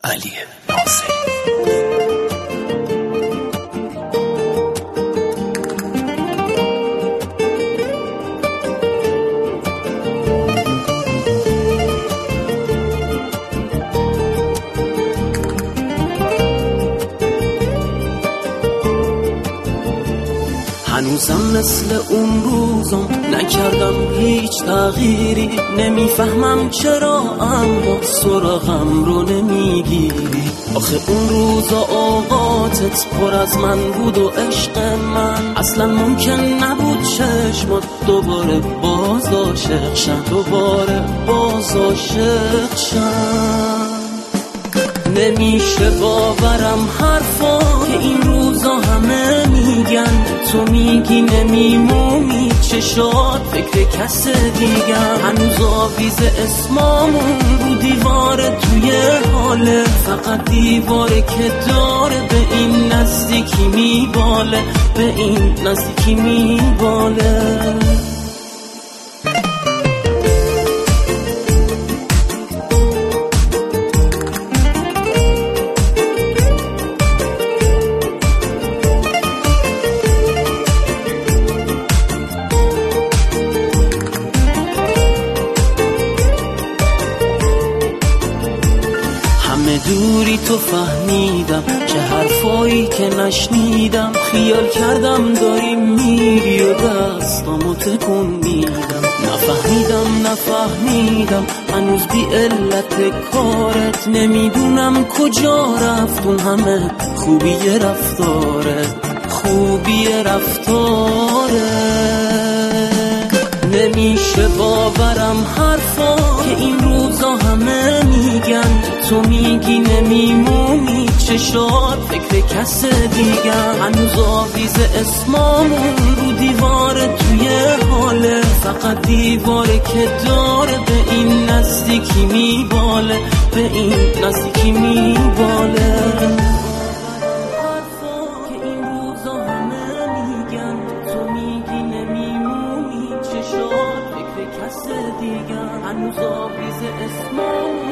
علی ناصری. هنوزم مثل اون روزم نکردم هیچ تغییری، نمیفهمم چرا اما سراغم رو نمیگیری. آخه اون روزا اوقاتت پر از من بود و عشق من، اصلا ممکن نبود چشمات دوباره باز عاشق شن، دوباره باز عاشق شن. نمیشه باورم حرفا که این روزا همه میگن، تو میگی نمیمونی چشات فکر کس دیگر. هنوز آویز اسمامون رو دیواره توی حاله، فقط دیواره که داره به این نزدیکی میباله، به این نزدیکی میباله. دوری تو فهمیدم چه حرفایی که نشنیدم، خیال کردم داری میری و دستامو تکون میدم. نفهمیدم هنوز بی علت کارت، نمیدونم کجا رفت اون همه خوبی رفتاره. نمیشه باورم حرفا که این روزا همه میگن، تو میگی نمیمونی چشات فکر کس دیگر. هنوز آویز اسمامون رو دیواره توی حاله، فقط دیواره که داره به این نزدیکی میباله، به این نزدیکی میباله. هنوز آویز اسمم